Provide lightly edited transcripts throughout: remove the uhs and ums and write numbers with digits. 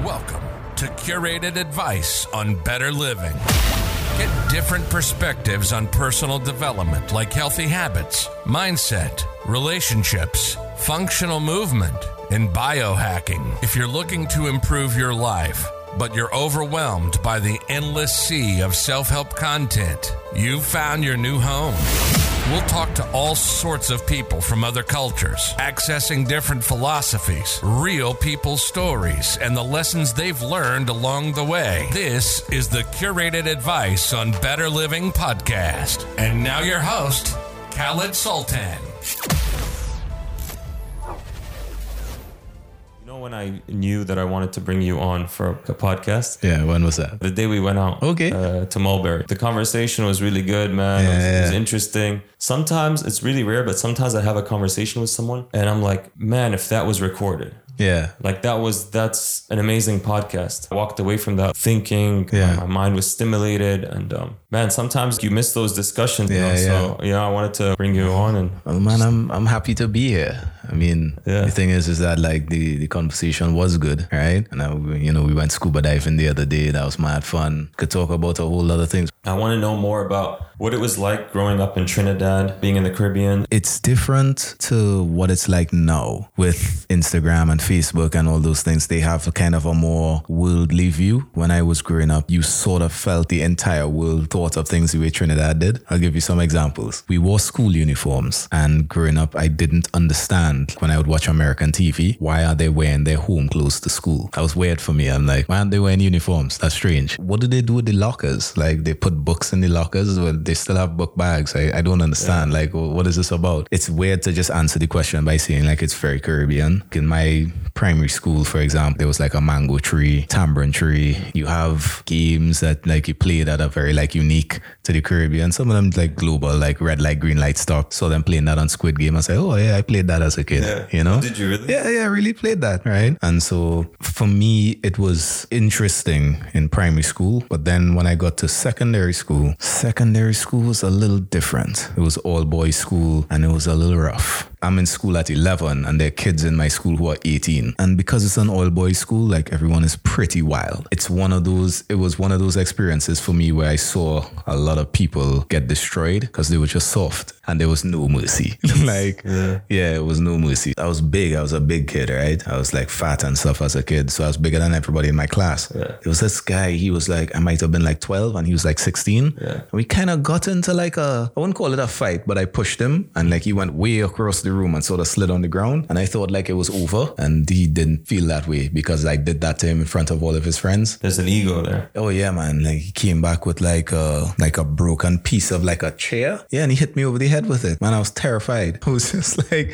Welcome to Curated Advice on Better Living. Get different perspectives on personal development like healthy habits, mindset, relationships, functional movement, and biohacking. If you're looking to improve your life, but you're overwhelmed by the endless sea of self-help content, you've found your new home. We'll talk to all sorts of people from other cultures, accessing different philosophies, real people's stories, and the lessons they've learned along the way. This is the Curated Advice on Better Living podcast. And now your host, Khaled Sultan. When I knew that I wanted to bring you on for a podcast. Yeah, when was that? The day we went out to Mulberry. The conversation was really good, man. It was interesting. Sometimes it's really rare, but sometimes I have a conversation with someone and I'm like, man, if that was recorded. Yeah. Like that's an amazing podcast. I walked away from that thinking, my mind was stimulated, and man, sometimes you miss those discussions. So I wanted to bring you on, and well, man, I'm happy to be here. I mean, the thing is that like the conversation was good, right? And we went scuba diving the other day. That was mad fun. Could talk about a whole lot of things. I want to know more about what it was like growing up in Trinidad, being in the Caribbean. It's different to what it's like now with Instagram and Facebook and all those things. They have a kind of a more worldly view. When I was growing up, you sort of felt the entire world thought of things the way Trinidad did. I'll give you some examples. We wore school uniforms, and growing up, I didn't understand when I would watch American TV, why are they wearing their home clothes to school? That was weird for me. I'm like, why aren't they wearing uniforms? That's strange. What do they do with the lockers? Like they put books in the lockers, but they still have book bags. I don't understand. Like, what is this about? It's weird to just answer the question by saying like it's very Caribbean. In my primary school, for example, there was like a mango tree, tamarind tree. You have games that like you play that are very like unique to the Caribbean. Some of them like global, like red light, green light stuff. Saw them playing that on Squid Game. I said, oh yeah, I played that as a kid. You know? Did you really? Yeah, I really played that, right? And so for me, it was interesting in primary school. But then when I got to secondary school was a little different. It was all boys school and it was a little rough. I'm in school at 11 and there are kids in my school who are 18. And because it's an all boys school, like everyone is pretty wild. It was one of those experiences for me where I saw a lot of people get destroyed because they were just soft and there was no mercy. It was no mercy. I was big. I was a big kid, right? I was like fat and stuff as a kid. So I was bigger than everybody in my class. Yeah. There was this guy, he was like, I might have been like 12 and he was like 16. Yeah. And we kind of got into like I wouldn't call it a fight, but I pushed him and like he went way across the room and sort of slid on the ground. And I thought like it was over. And he didn't feel that way because I did that to him in front of all of his friends. There's an ego there. Oh yeah, man. Like he came back with like a broken piece of like a chair. Yeah. And he hit me over the head with it. Man, I was terrified. I was just like,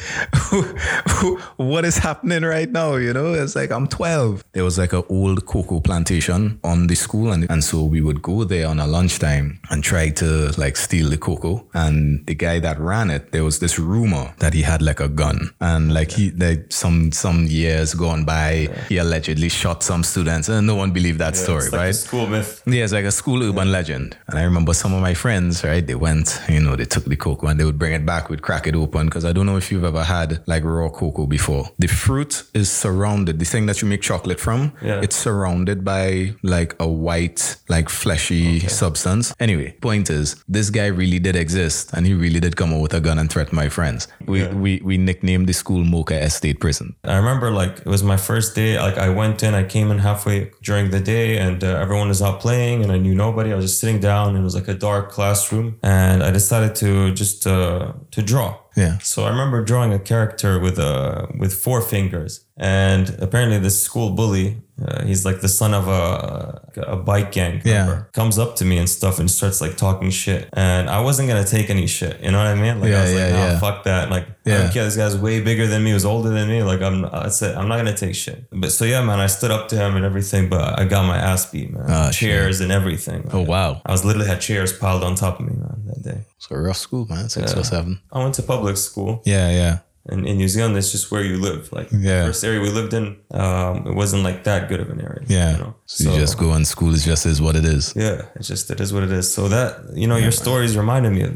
what is happening right now? You know, it's like, I'm 12. There was like an old cocoa plantation on the school. And so we would go there on a lunchtime and try to like steal the cocoa. And the guy that ran it, there was this rumor that he had like a gun. And like some years gone by, he allegedly shot some students. And no one believed that story, it's like right? A school myth. Yeah, it's like a school urban legend. And I remember some of my friends, right? They went, they took the cocoa and they would bring it back, we'd crack it open. Because I don't know if you've ever had like raw cocoa before. The fruit is surrounded, the thing that you make chocolate from, it's surrounded by like a white, like fleshy substance. Anyway, point is, this guy really did exist and he really did come out with a gun and threaten my friends. We nicknamed the school Mocha Estate Prison. I remember like it was my first day. Like I came in halfway during the day and everyone was out playing and I knew nobody. I was just sitting down. It was like a dark classroom and I decided to just to draw. Yeah. So I remember drawing a character with 4 fingers. And apparently this school bully, he's like the son of a bike gang member, comes up to me and stuff and starts like talking shit. And I wasn't going to take any shit. You know what I mean? Like I was like, nah, fuck that. Like, I don't care. This guy's way bigger than me. He was older than me. Like I'm not going to take shit. But so yeah, man, I stood up to him and everything, but I got my ass beat, man. Chairs and everything. Oh, wow. I was literally had chairs piled on top of me, man, that day. It's a rough school, man. 6 or 7. I went to public school. Yeah. And in New Zealand, it's just where you live. Like the first area we lived in, it wasn't like that good of an area. Yeah. You know? So you just go and school is just is what it is. Yeah. It is what it is. So that, your stories reminded me of that.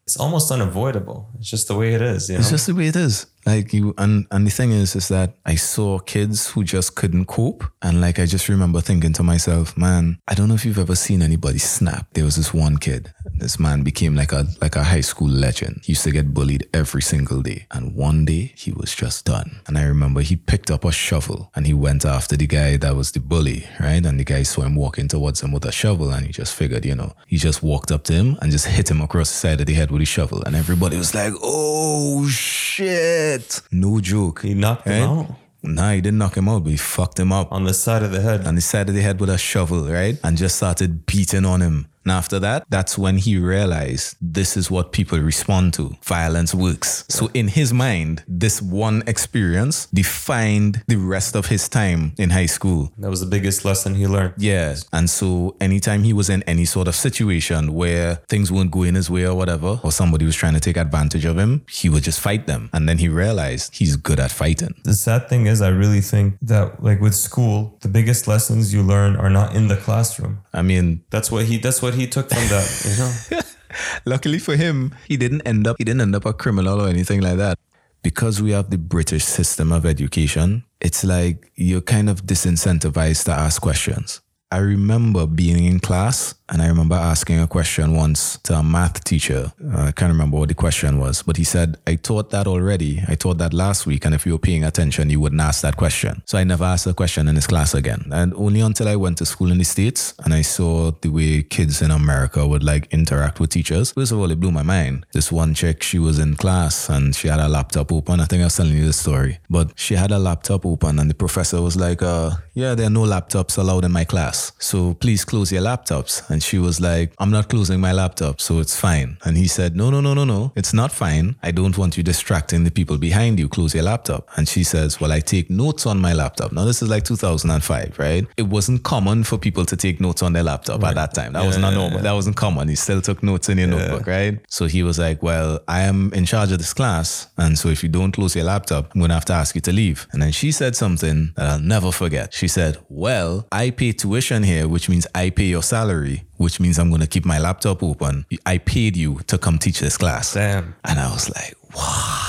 It's almost unavoidable. It's just the way it is. It's just the way it is. Like you, and the thing is that I saw kids who just couldn't cope. And like, I just remember thinking to myself, man, I don't know if you've ever seen anybody snap. There was this one kid, this man became like a high school legend. He used to get bullied every single day. And one day he was just done. And I remember he picked up a shovel and he went after the guy that was the bully, right? And the guy saw him walking towards him with a shovel and he just figured, he just walked up to him and just hit him across the side of the head with his shovel. And everybody was like, oh shit. No joke. He knocked him out. Nah, he didn't knock him out, but he fucked him up. On the side of the head. On the side of the head with a shovel, right? And just started beating on him. And after that, that's when he realized this is what people respond to. Violence works. Yeah. So in his mind, this one experience defined the rest of his time in high school. That was the biggest lesson he learned. Yeah. And so anytime he was in any sort of situation where things weren't going his way or whatever, or somebody was trying to take advantage of him, he would just fight them. And then he realized he's good at fighting. The sad thing is, I really think that like with school, the biggest lessons you learn are not in the classroom. I mean, that's what he took from that, Luckily for him, he didn't end up a criminal or anything like that. Because we have the British system of education, it's like you're kind of disincentivized to ask questions. I remember being in class and I remember asking a question once to a math teacher. I can't remember what the question was, but he said, I taught that already. I taught that last week. And if you were paying attention, you wouldn't ask that question. So I never asked the question in his class again. And only until I went to school in the States and I saw the way kids in America would like interact with teachers. First of all, it blew my mind. This one chick, she was in class and she had her laptop open. I think I was telling you this story, but she had a laptop open and the professor was like, yeah, there are no laptops allowed in my class. So please close your laptops. And she was like, I'm not closing my laptop, so it's fine. And he said, no, it's not fine. I don't want you distracting the people behind you. Close your laptop. And she says, well, I take notes on my laptop. Now, this is like 2005, right? It wasn't common for people to take notes on their laptop at that time. That was not normal. That wasn't common. You still took notes in your notebook, right? So he was like, well, I am in charge of this class. And so if you don't close your laptop, I'm going to have to ask you to leave. And then she said something that I'll never forget. She said, well, I pay tuition here, which means I pay your salary, which means I'm going to keep my laptop open. I paid you to come teach this class. Damn. And I was like, what?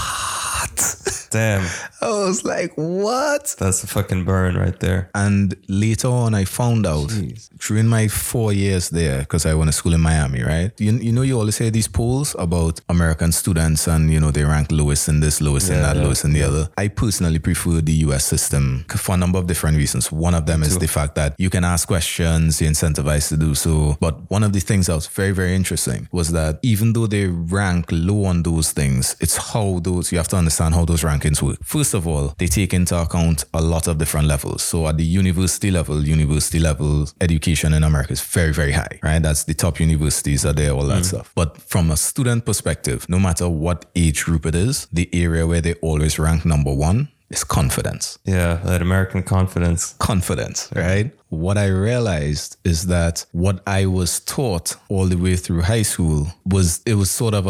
Damn. I was like, what? That's a fucking burn right there. And later on, I found out during my 4 years there, because I went to school in Miami, right? You always hear these polls about American students and, they rank lowest in this, lowest in that, lowest in the other. I personally prefer the US system for a number of different reasons. One of them is the fact that you can ask questions, you're incentivized to do so. But one of the things that was very, very interesting was that even though they rank low on those things, it's how you have to understand how those rankings work. First of all, they take into account a lot of different levels. So at the university level education in America is very, very high, right? That's the top universities are there, all that stuff. But from a student perspective, no matter what age group it is, the area where they always rank number one is confidence. Yeah, that American confidence. Confidence, right? What I realized is that what I was taught all the way through high school was sort of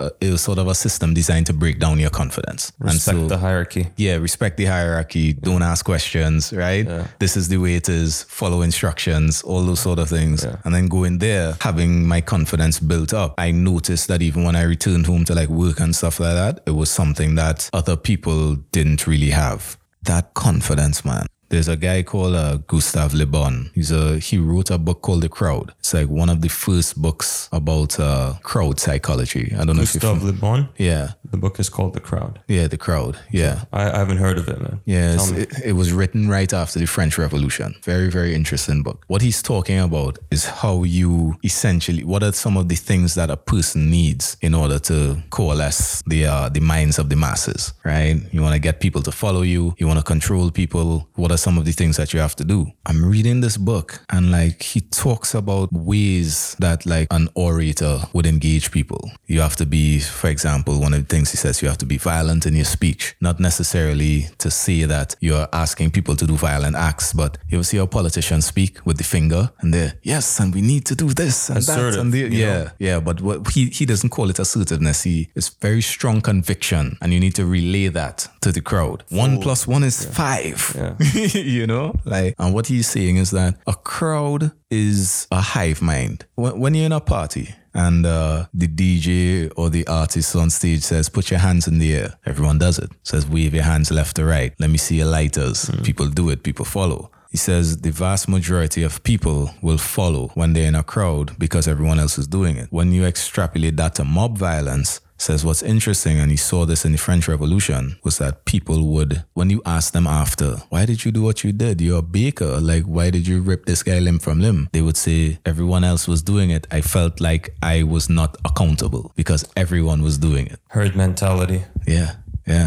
a system designed to break down your confidence. Respect the hierarchy. Yeah, respect the hierarchy. Don't ask questions, right? Yeah. This is the way it is. Follow instructions, all those sort of things. Yeah. And then going there, having my confidence built up, I noticed that even when I returned home to like work and stuff like that, it was something that other people didn't really have. That confidence, man. There's a guy called Gustave Le Bon. He wrote a book called The Crowd. It's like one of the first books about crowd psychology. I don't know if you've Gustave Le Bon? Yeah. The book is called The Crowd. Yeah, The Crowd. Yeah. I haven't heard of it, man. Yeah, it was written right after the French Revolution. Very, very interesting book. What he's talking about is how you essentially, what are some of the things that a person needs in order to coalesce the minds of the masses, right? You want to get people to follow you. You want to control people. What are some of the things that you have to do? I'm reading this book and like he talks about ways that like an orator would engage people. You have to be, for example, one of the things he says, you have to be violent in your speech, not necessarily to say that you're asking people to do violent acts, but you see how politicians speak with the finger and they're, yes, and we need to do this and assertive, that. And but what he doesn't call it assertiveness. It's very strong conviction and you need to relay that to the crowd. 1 + 1 is 5. Yeah. And what he's saying is that a crowd is a hive mind. When you're in a party and the DJ or the artist on stage says, put your hands in the air. Everyone does it. Says, wave your hands left to right. Let me see your lighters. People do it. People follow. He says the vast majority of people will follow when they're in a crowd because everyone else is doing it. When you extrapolate that to mob violence, says what's interesting, and he saw this in the French Revolution, was that people would, when you ask them after, why did you do what you did? You're a baker. Like, why did you rip this guy limb from limb? They would say, everyone else was doing it. I felt like I was not accountable because everyone was doing it. Herd mentality. Yeah.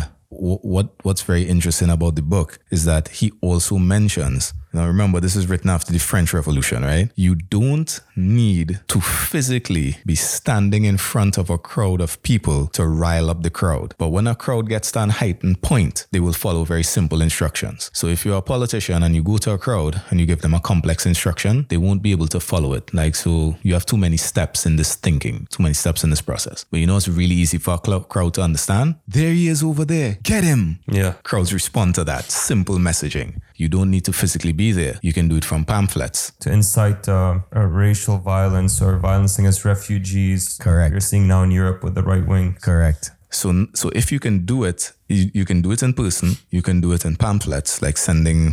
What's very interesting about the book is that he also mentions, now remember, this is written after the French Revolution, right? You don't need to physically be standing in front of a crowd of people to rile up the crowd. But when a crowd gets to a heightened point, they will follow very simple instructions. So if you're a politician and you go to a crowd and you give them a complex instruction, they won't be able to follow it. Like, so you have too many steps in this thinking, too many steps in this process. But you know, it's really easy for a crowd to understand. There he is over there. Get him. Yeah. Crowds respond to that simple messaging. You don't need to physically be there. You can do it from pamphlets. To incite racial violence or violence against refugees. Correct. You're seeing now in Europe with the right wing. Correct. So if you can do it, you can do it in person. You can do it in pamphlets, like sending,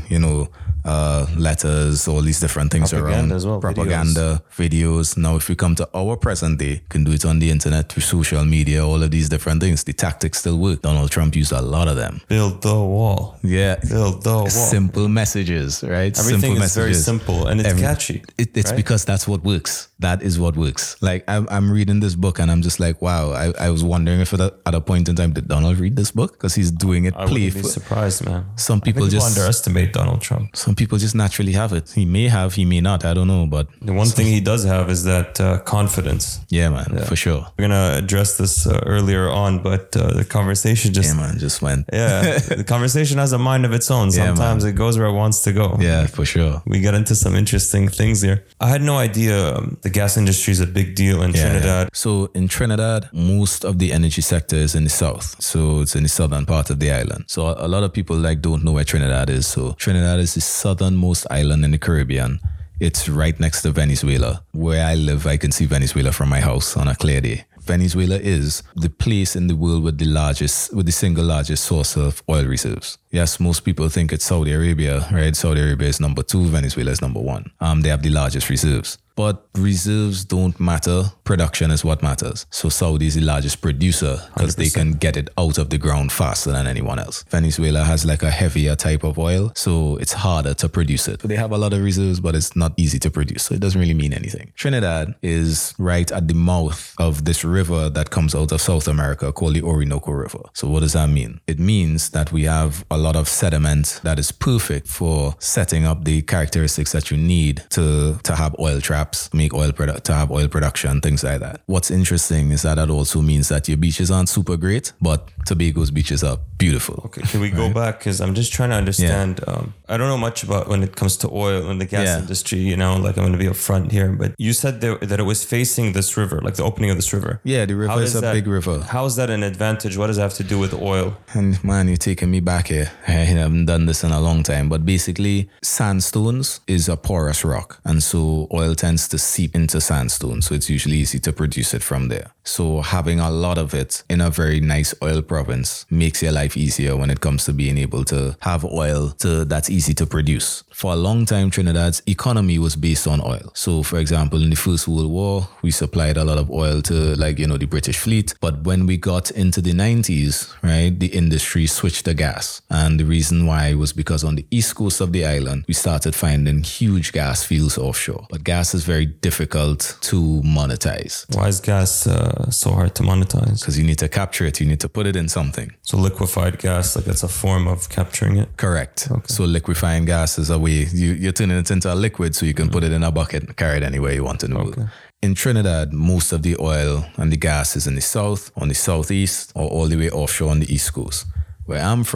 letters, all these different things Propaganda around. as well, Propaganda, videos. Now, if we come to our present day, you can do it on the internet, through social media, all of these different things. The tactics still work. Donald Trump used a lot of them. Build the wall. Yeah. Build the wall. Simple messages, right? Everything simple is messages. very simple and it's catchy. It's right? because that's what works. That is what works. Like, I'm reading this book and I'm just like, wow, I was wondering if at a point in time, did Donald read this book? Because he's doing it I wouldn't be surprised, man. Some people just underestimate Donald Trump. Some people just naturally have it. He may have, he may not. I don't know. But the one thing he does have is that confidence. Yeah, man, for sure. We're going to address this earlier on, but the conversation just went. Yeah, the conversation has a mind of its own. Sometimes it goes where it wants to go. Yeah, for sure. We get into some interesting things here. I had no idea the gas industry is a big deal in Trinidad. So in Trinidad, most of the energy sector is in the south. So it's in the southern part of the island. So a lot of people don't know where Trinidad is. So Trinidad is the southernmost island in the Caribbean. It's right next to Venezuela. Where I live, I can see Venezuela from my house on a clear day. Venezuela is the place in the world with the single largest source of oil reserves. Yes, most people think it's Saudi Arabia, right? Saudi Arabia is number 2, Venezuela is number 1. They have the largest reserves. But reserves don't matter. Production is what matters. So Saudi is the largest producer because they can get it out of the ground faster than anyone else. Venezuela has like a heavier type of oil, so it's harder to produce it. So they have a lot of reserves, but it's not easy to produce. So it doesn't really mean anything. Trinidad is right at the mouth of this river that comes out of South America called the Orinoco River. So what does that mean? It means that we have a lot of sediment that is perfect for setting up the characteristics that you need to have oil traps, make to have oil production, things like that. What's interesting is that also means that your beaches aren't super great, but Tobago's beaches are beautiful. Okay, can we go back? Because I'm just trying to understand. Yeah. I don't know much about when it comes to oil and the gas industry, like I'm going to be upfront here, but you said that it was facing this river, like the opening of this river. Yeah, the river is a big river. How is that an advantage? What does that have to do with oil? And man, you're taking me back here. I haven't done this in a long time, but basically sandstones is a porous rock. And so oil tends to seep into sandstone. So it's usually easy to produce it from there. So having a lot of it in a very nice oil province makes your life easier when it comes to being able to have oil that's easy to produce. For a long time, Trinidad's economy was based on oil. So for example, in the First World War, we supplied a lot of oil to the British fleet. But when we got into the 90s, right, the industry switched to gas. And the reason why was because on the east coast of the island, we started finding huge gas fields offshore. But gas is very difficult to monetize. Why is gas so hard to monetize? Because you need to capture it. You need to put it in something. So liquefied gas, that's a form of capturing it? Correct. Okay. So liquefying gas is a way, you're turning it into a liquid so you can put it in a bucket and carry it anywhere you want in the world. In Trinidad, most of the oil and the gas is in the south, on the southeast, or all the way offshore on the east coast. Where I'm from,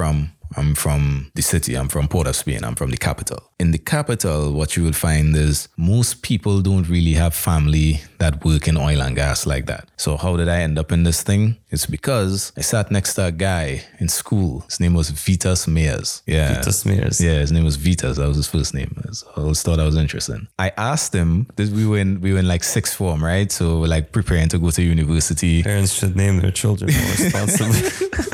I'm from the city. I'm from Port of Spain. I'm from the capital. In the capital, what you will find is most people don't really have family that work in oil and gas like that. So how did I end up in this thing? It's because I sat next to a guy in school. His name was Vitas Mears. Yeah. Vitas Mears. Yeah, his name was Vitas. That was his first name. I always thought that was interesting. I asked him, we were in like sixth form, right? So we're like preparing to go to university. Parents should name their children more responsibly.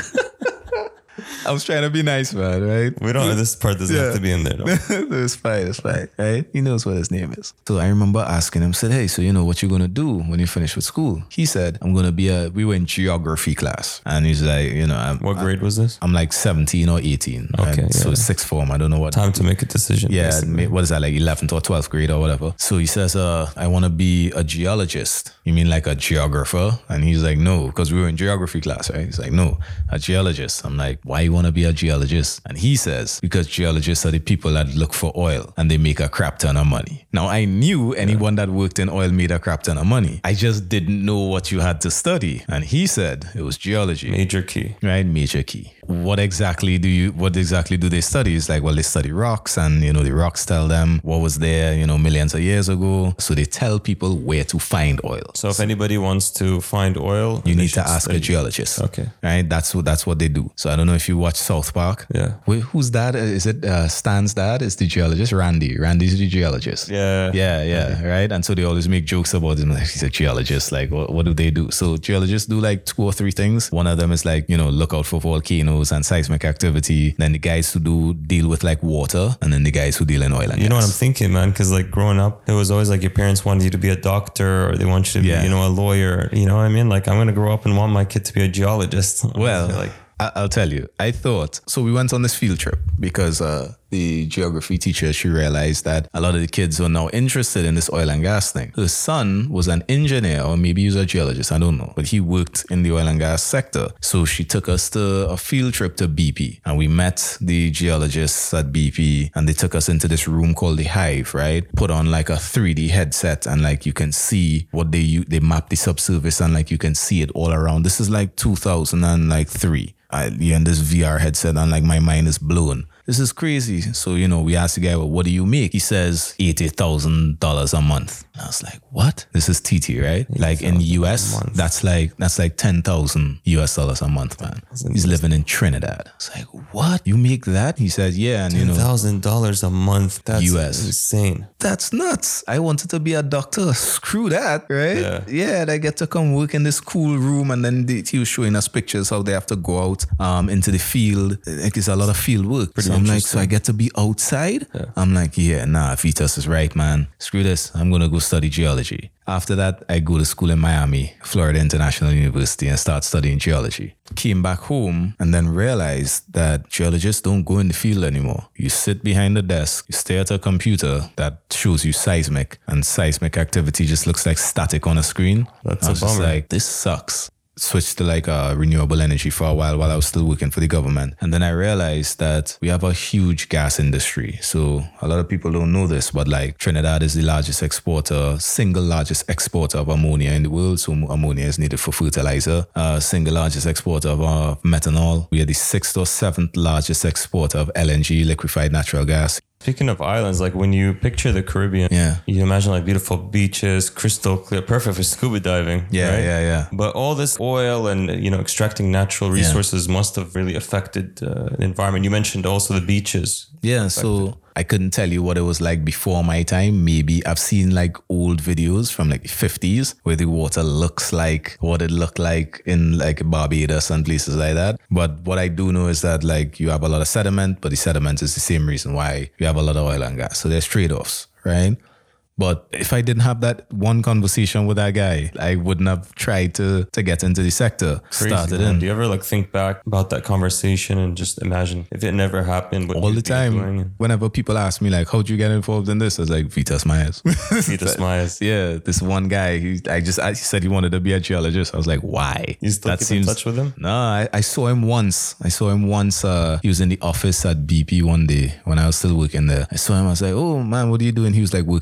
I was trying to be nice, man, right? We don't. This part doesn't have to be in there, though. It's fine, right? He knows what his name is. So I remember asking him, said, hey, so you know what you're gonna do when you finish with school? He said, I'm gonna be we were in geography class. And he's like, what grade was this? I'm like 17 or 18. Okay. Yeah. So sixth form, I don't know what. Time to make a decision. Yeah, basically. what is that, like 11th or 12th grade or whatever? So he says, I wanna be a geologist. You mean like a geographer? And he's like, no, because we were in geography class, right? He's like, no, a geologist. I'm like, why you wanna be a geologist? And he says, because geologists are the people that look for oil and they make a crap ton of money. Now, I knew anyone that worked in oil made a crap ton of money. I just didn't know what you had to study. And he said it was geology. Major key. Right, major key. What exactly do they study? It's like, well, they study rocks and, the rocks tell them what was there, millions of years ago. So they tell people where to find oil. So if anybody wants to find oil, you need to ask a geologist. Okay. Right? That's what they do. So I don't know if you watch South Park. Yeah. Wait, who's dad? Is it Stan's dad? Is the geologist? Randy. Randy's the geologist. Yeah. Yeah. Right? And so they always make jokes about him. Like, he's a geologist. Like, what do they do? So geologists do like 2 or 3 things. One of them is like, look out for volcanoes and seismic activity. Then the guys who deal with like water, and then the guys who deal in oil and gas. You know what I'm thinking, man? Because like growing up, it was always like your parents wanted you to be a doctor or they want you to be, a lawyer. You know what I mean? Like I'm going to grow up and want my kid to be a geologist. Well, I'll tell you, I thought, so we went on this field trip because the geography teacher, she realized that a lot of the kids were now interested in this oil and gas thing. Her son was an engineer, or maybe he was a geologist, I don't know, but he worked in the oil and gas sector. So she took us to a field trip to BP, and we met the geologists at BP, and they took us into this room called the Hive, right? Put on like a 3D headset, and like you can see what they map the subsurface, and like you can see it all around. This is like 2003. You're in this VR headset, and like my mind is blown. This is crazy. So, we asked the guy, well, what do you make? He says $80,000 a month. And I was like, what? This is TT, right? Like in the US, that's like $10,000 US a month, man. He's living in Trinidad. It's like, what? You make that? He said, yeah. And $10,000 a month. That's US. Insane. That's nuts. I wanted to be a doctor. Screw that, right? Yeah, they get to come work in this cool room, and then he was showing us pictures how they have to go out into the field. Like, it's a lot of field work. So I'm like, so I get to be outside? Yeah. I'm like, Vitas is right, man. Screw this. I'm going to go study geology. After that, I go to school in Miami, Florida International University, and start studying geology. Came back home and then realized that geologists don't go in the field anymore. You sit behind the desk, you stare at a computer that shows you seismic, and seismic activity just looks like static on a screen. That's a bummer. Just like, this sucks. Switched to like renewable energy for a while I was still working for the government. And then I realized that we have a huge gas industry. So a lot of people don't know this, but like Trinidad is the single largest exporter of ammonia in the world. So ammonia is needed for fertilizer. Single largest exporter of methanol. We are the 6th or 7th largest exporter of LNG, liquefied natural gas. Speaking of islands, like when you picture the Caribbean, you imagine like beautiful beaches, crystal clear, perfect for scuba diving. Right? Yeah. But all this oil and, extracting natural resources must have really affected the environment. You mentioned also the beaches. Yeah, so I couldn't tell you what it was like before my time. Maybe I've seen like old videos from like the 50s where the water looks like what it looked like in like Barbados and places like that. But what I do know is that like you have a lot of sediment, but the sediment is the same reason why you have a lot of oil and gas. So there's trade-offs, right? But if I didn't have that one conversation with that guy, I wouldn't have tried to get into the sector. Crazy, man. Do you ever like think back about that conversation and just imagine if it never happened? What all the time. Whenever people ask me like, how'd you get involved in this? I was like, Vitas Mears. Vitas Mears. Yeah, this one guy, he said he wanted to be a geologist. I was like, why? You still keep in touch with him? No, I saw him once. He was in the office at BP one day when I was still working there. I saw him. I was like, oh man, what are you doing? He was like working for Halifax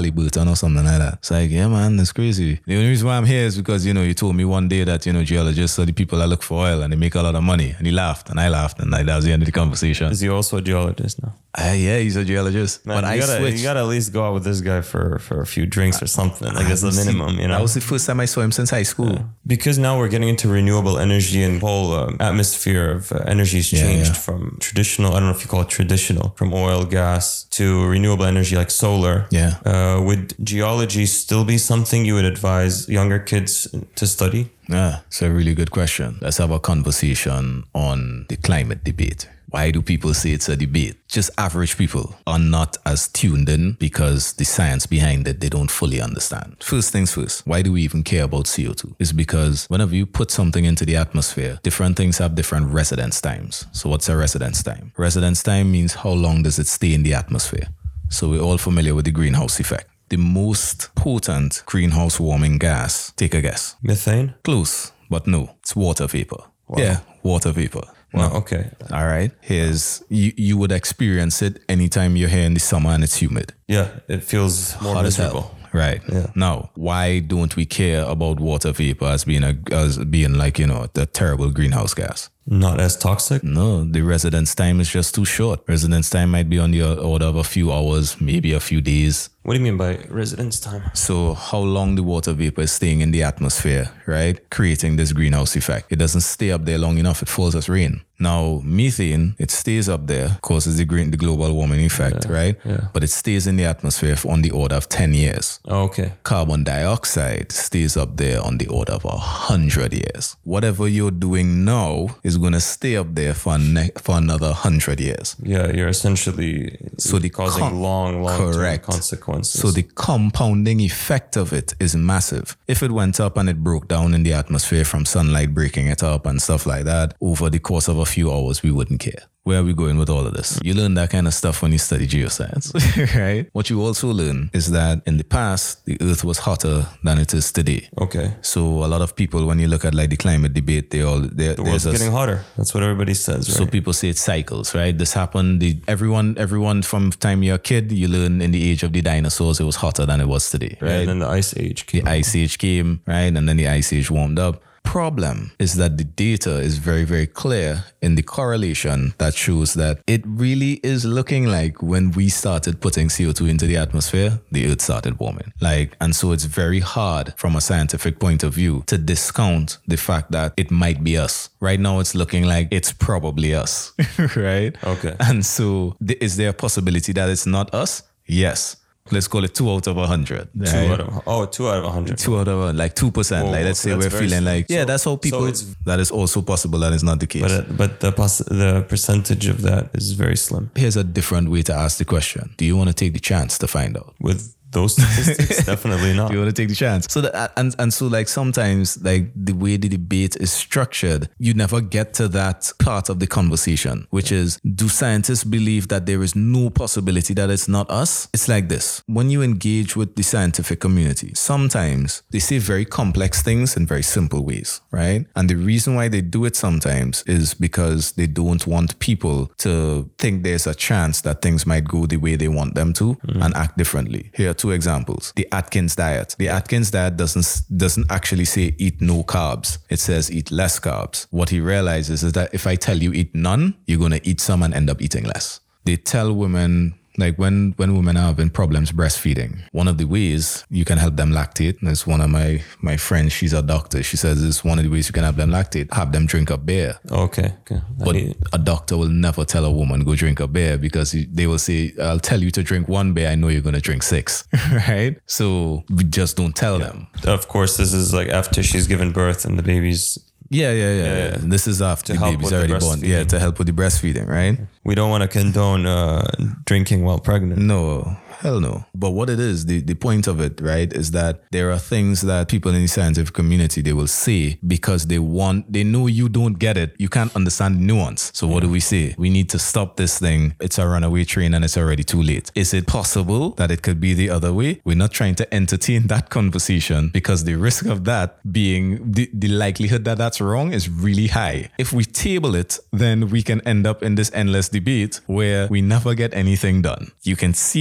Halliburton or something like that. It's like, yeah, man, that's crazy. The only reason why I'm here is because, you told me one day that, geologists are the people that look for oil and they make a lot of money. And he laughed and I laughed and that was the end of the conversation. Is he also a geologist now? Yeah, he's a geologist. Man, but you gotta at least go out with this guy for a few drinks or something. Like it's the minimum, That was the first time I saw him since high school. Yeah. Because now we're getting into renewable energy and the whole atmosphere of energy has changed from traditional, I don't know if you call it traditional, from oil, gas to renewable energy like solar. Yeah. Would geology still be something you would advise younger kids to study? Yeah, it's a really good question. Let's have a conversation on the climate debate. Why do people say it's a debate? Just average people are not as tuned in because the science behind it, they don't fully understand. First things first, why do we even care about CO2? It's because whenever you put something into the atmosphere, different things have different residence times. So what's a residence time? Residence time means how long does it stay in the atmosphere? So we're all familiar with the greenhouse effect. The most potent greenhouse warming gas, take a guess. Methane? Close, but no, it's water vapor. Wow. Yeah, water vapor. Wow, okay. All right. Here's, you would experience it anytime you're here in the summer and it's humid. Yeah, it feels more miserable. Right. Yeah. Now, why don't we care about water vapor as being like, the terrible greenhouse gas? Not as toxic? No, the residence time is just too short. Residence time might be on the order of a few hours, maybe a few days. What do you mean by residence time? So how long the water vapor is staying in the atmosphere, right? Creating this greenhouse effect. It doesn't stay up there long enough. It falls as rain. Now, methane, it stays up there, causes the global warming effect, right? Yeah. But it stays in the atmosphere on the order of 10 years. Oh, okay. Carbon dioxide stays up there on the order of 100 years. Whatever you're doing now is going to stay up there for another 100 years. Yeah, you're essentially causing long-term consequences. So the compounding effect of it is massive. If it went up and it broke down in the atmosphere from sunlight breaking it up and stuff like that, over the course of a few hours, we wouldn't care. Where are we going with all of this? You learn that kind of stuff when you study geoscience, right? What you also learn is that in the past, the earth was hotter than it is today. Okay. So a lot of people, when you look at like the climate debate, the world's getting hotter. That's what everybody says, right? So people say it cycles, right? This happened, everyone from time you're a kid, you learn in the age of the dinosaurs, it was hotter than it was today, right? Yeah, and then the ice age came. The ice age came, right? And then the ice age warmed up. Problem is that the data is very, very clear in the correlation that shows that it really is looking like when we started putting CO2 into the atmosphere, the earth started warming. And so it's very hard from a scientific point of view to discount the fact that it might be us. Right now, it's looking like it's probably us, right? Okay. And so is there a possibility that it's not us? Yes. Let's call it 2 out of 100. Right? 2 out of 100. 2 out of 2%. Whoa, let's say we're feeling like, that's how people. That is also possible. That is not the case. But the percentage of that is very slim. Here's a different way to ask the question. Do you want to take the chance to find out? With those statistics, definitely not. You want to take the chance. So that and so sometimes the way the debate is structured, you never get to that part of the conversation, which is, do scientists believe that there is no possibility that it's not us? It's like this. When you engage with the scientific community, sometimes they say very complex things in very simple ways, right? And the reason why they do it sometimes is because they don't want people to think there's a chance that things might go the way they want them to and act differently. Here 2 examples. The Atkins diet. The Atkins diet doesn't actually say eat no carbs. It says eat less carbs. What he realizes is that if I tell you eat none, you're going to eat some and end up eating less. They tell women, when women are having problems breastfeeding, one of the ways you can help them lactate, and it's one of my friends, she's a doctor, she says it's one of the ways you can help them lactate, have them drink a beer. Okay. But a doctor will never tell a woman go drink a beer because they will say, I'll tell you to drink 1 beer, I know you're going to drink 6, right? So we just don't tell them. Of course, this is after she's given birth and the baby's... Yeah. This is after the baby's already born. Yeah, to help with the breastfeeding, right? We don't want to condone drinking while pregnant. No. Hell no. But what it is, the point of it, right, is that there are things that people in the scientific community, they will say because they know you don't get it. You can't understand the nuance. So what do we say? We need to stop this thing. It's a runaway train and it's already too late. Is it possible that it could be the other way? We're not trying to entertain that conversation because the risk of that being, the likelihood that that's wrong is really high. If we table it, then we can end up in this endless debate where we never get anything done. You can see that exactly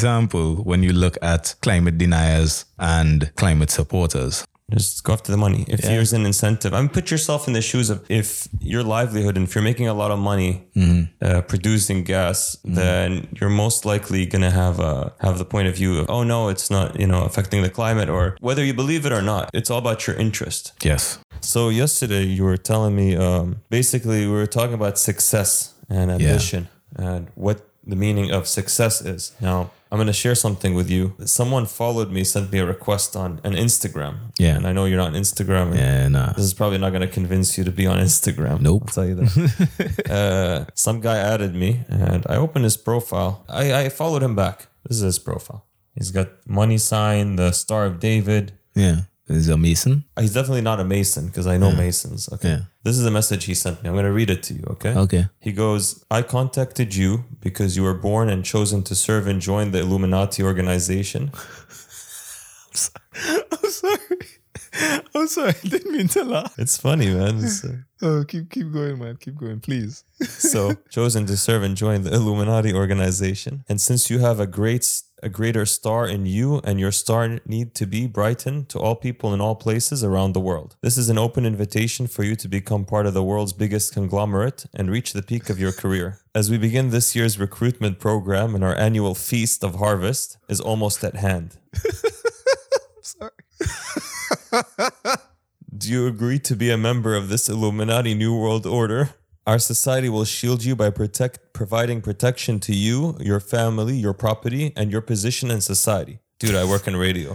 example, when you look at climate deniers and climate supporters, just go after the money. If there's an incentive, I mean, put yourself in the shoes of if your livelihood and if you're making a lot of money producing gas, then you're most likely going to have the point of view of, oh no, it's not, affecting the climate, or whether you believe it or not, it's all about your interest. Yes. So yesterday you were telling me, basically we were talking about success and ambition and what the meaning of success is. Now, I'm going to share something with you. Someone followed me, sent me a request on an Instagram. Yeah. And I know you're not on Instagram. Yeah, nah. This is probably not going to convince you to be on Instagram. Nope. I'll tell you that. Some guy added me and I opened his profile. I followed him back. This is his profile. He's got money sign, the Star of David. Yeah. Is he a Mason? He's definitely not a Mason because I know Masons. Okay. Yeah. This is a message he sent me. I'm going to read it to you. Okay. Okay. He goes, I contacted you because you were born and chosen to serve and join the Illuminati organization. I'm sorry. I didn't mean to laugh. It's funny, man. Oh, keep going, man. Keep going, please. So, chosen to serve and join the Illuminati organization. And since you have a greater star in you, and your star need to be brightened to all people in all places around the world. This is an open invitation for you to become part of the world's biggest conglomerate and reach the peak of your career. As we begin this year's recruitment program and our annual feast of harvest is almost at hand. Sorry. Do you agree to be a member of this Illuminati New World Order? Our society will shield you by providing protection to you, your family, your property, and your position in society. Dude, I work in radio.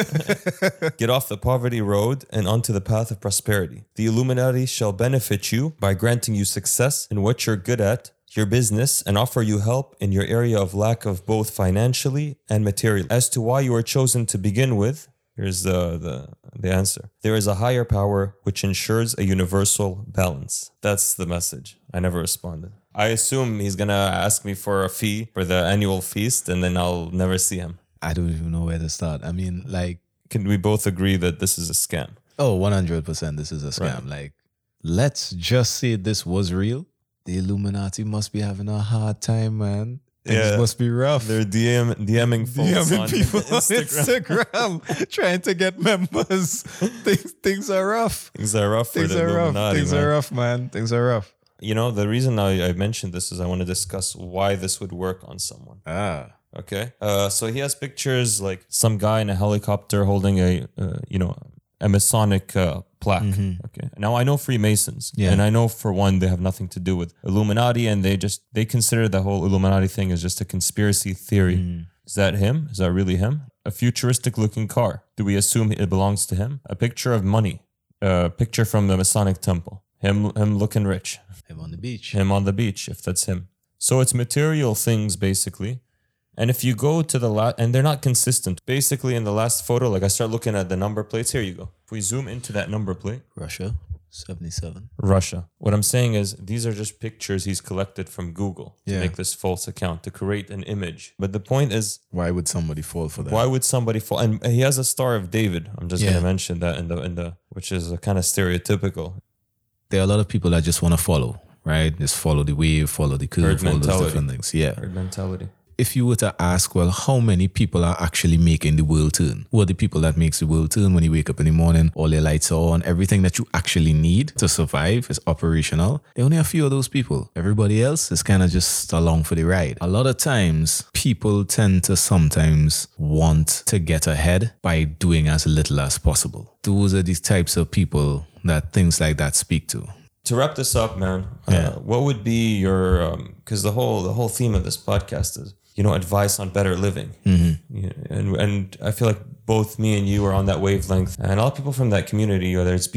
Get off the poverty road and onto the path of prosperity. The Illuminati shall benefit you by granting you success in what you're good at, your business, and offer you help in your area of lack of both financially and materially. As to why you were chosen to begin with, here's the answer. There is a higher power which ensures a universal balance. That's the message. I never responded. I assume he's going to ask me for a fee for the annual feast, and then I'll never see him. I don't even know where to start. I mean, can we both agree that this is a scam? Oh, 100% this is a scam. Right. Let's just say this was real. The Illuminati must be having a hard time, man. Things must be rough. They're DMing folks on people Instagram trying to get members. Things are rough. Things are rough for the Illuminati. Things are rough, man. Things are rough. The reason I mentioned this is I want to discuss why this would work on someone. Okay. So he has pictures like some guy in a helicopter holding a Masonic plaque. Mm-hmm. Okay. Now I know Freemasons, and I know for one they have nothing to do with Illuminati, and they consider the whole Illuminati thing as just a conspiracy theory. Mm. Is that him? Is that really him? A futuristic looking car. Do we assume it belongs to him? A picture of money. A picture from the Masonic temple. Him looking rich. Him on the beach. Him on the beach, if that's him. So it's material things basically. And if you go to the and they're not consistent. Basically, in the last photo, I start looking at the number plates. Here you go. If we zoom into that number plate. Russia, 77. Russia. What I'm saying is these are just pictures he's collected from Google to make this false account, to create an image. But the point is... why would somebody fall for that? Why would somebody fall? And he has a Star of David. I'm just going to mention that in the which is kind of stereotypical. There are a lot of people that just want to follow, right? Just follow the wave, follow the curve, follow those different things. Yeah. Herd mentality. If you were to ask, well, how many people are actually making the world turn? Who are the people that makes the world turn when you wake up in the morning? All your lights are on. Everything that you actually need to survive is operational. There are only a few of those people. Everybody else is kind of just along for the ride. A lot of times, people tend to sometimes want to get ahead by doing as little as possible. Those are the types of people that things like that speak to. To wrap this up, man, what would be your, because the whole theme of this podcast is, advice on better living. Mm-hmm. And I feel like both me and you are on that wavelength. And a lot of people from that community, whether it's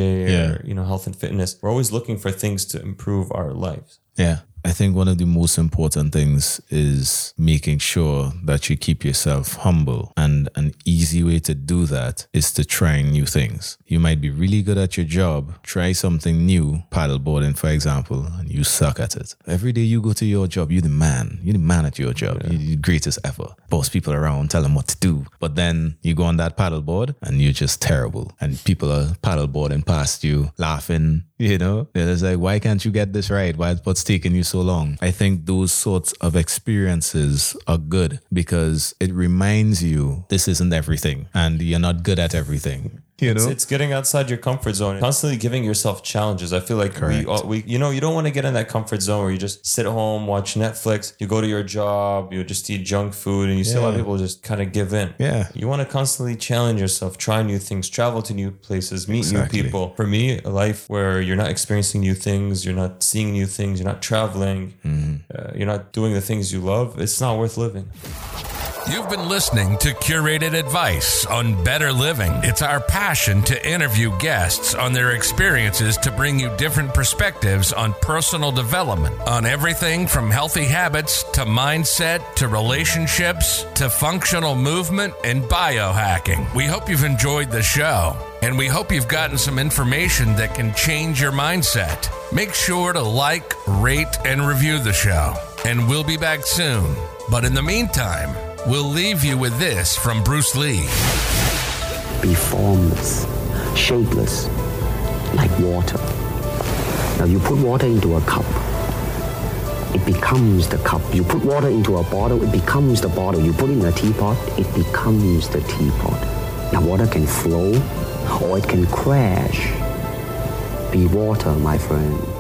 BJJ or, health and fitness, we're always looking for things to improve our lives. Yeah. I think one of the most important things is making sure that you keep yourself humble. And an easy way to do that is to try new things. You might be really good at your job. Try something new, paddleboarding, for example, and you suck at it. Every day you go to your job, you're the man. You're the man at your job. Yeah. You're the greatest ever. Boss people around, tell them what to do. But then you go on that paddleboard and you're just terrible. And people are paddleboarding past you, laughing. They're just like, why can't you get this right? What's taking you so long. I think those sorts of experiences are good because it reminds you this isn't everything and you're not good at everything. You know? It's getting outside your comfort zone, constantly giving yourself challenges. I feel like we you don't want to get in that comfort zone where you just sit home, watch Netflix, you go to your job, you just eat junk food, and you see a lot of people just kind of give in. Yeah. You want to constantly challenge yourself, try new things, travel to new places, meet new people. For me, a life where you're not experiencing new things, you're not seeing new things, you're not traveling, you're not doing the things you love, it's not worth living. You've been listening to Curated Advice on Better Living. It's our passion to interview guests on their experiences to bring you different perspectives on personal development, on everything from healthy habits to mindset to relationships to functional movement and biohacking. We hope you've enjoyed the show, and we hope you've gotten some information that can change your mindset. Make sure to like, rate, and review the show, and we'll be back soon. But in the meantime, we'll leave you with this from Bruce Lee. Be formless, shapeless, like water. Now you put water into a cup, it becomes the cup. You put water into a bottle, it becomes the bottle. You put it in a teapot, it becomes the teapot. Now water can flow or it can crash. Be water, my friend.